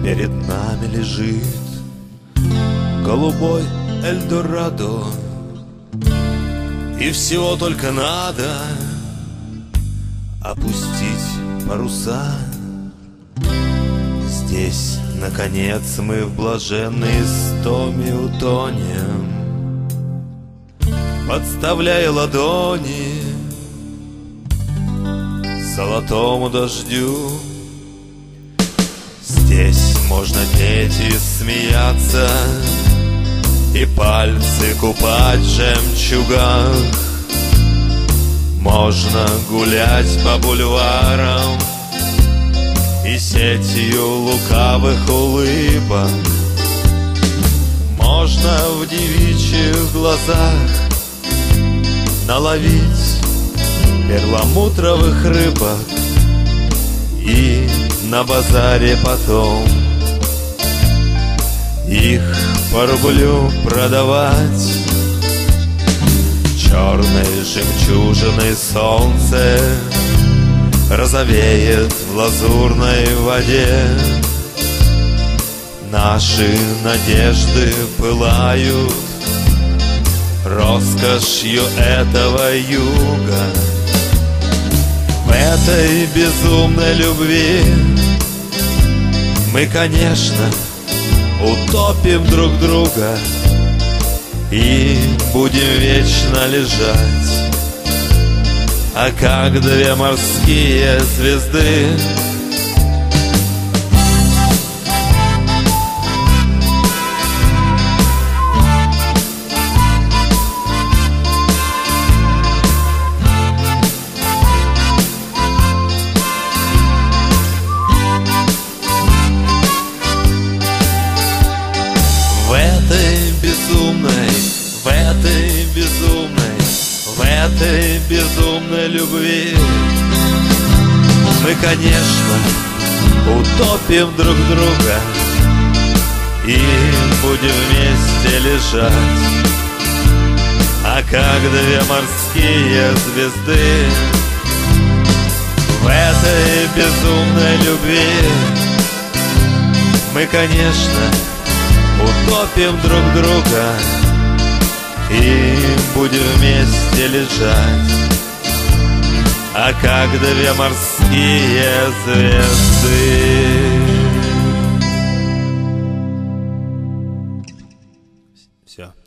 Перед нами лежит голубой Эльдорадо, и всего только надо опустить паруса. Здесь, наконец, мы в блаженной истоме утонем, подставляя ладони золотому дождю. Здесь можно петь и смеяться, и пальцы купать в жемчугах. Можно гулять по бульварам и сетью лукавых улыбок. Можно в девичьих глазах наловить перламутровых рыбок и на базаре потом их по рублю продавать. Черной жемчужиной солнце розовеет в лазурной воде. Наши надежды пылают роскошью этого юга. В этой безумной любви мы, конечно, утопим друг друга и будем вечно лежать, а как две морские звезды. В этой безумной любви мы, конечно, утопим друг друга и будем вместе лежать, а как две морские звезды. В этой безумной любви мы, конечно, утопим друг друга и будем вместе лежать, а как две морские звезды. Все.